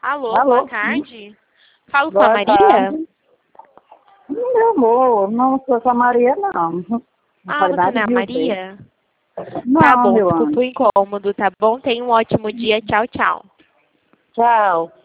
Alô, Alô? boa tarde. Falo com a Boa Maria? tarde. Meu amor, não sou essa Maria, não. Não Ah, faz você nada não é a de você. Maria? Tá Não, bom, meu desculpa anjo. o incômodo, tá bom? Tenha um ótimo dia. Tchau, tchau. Tchau.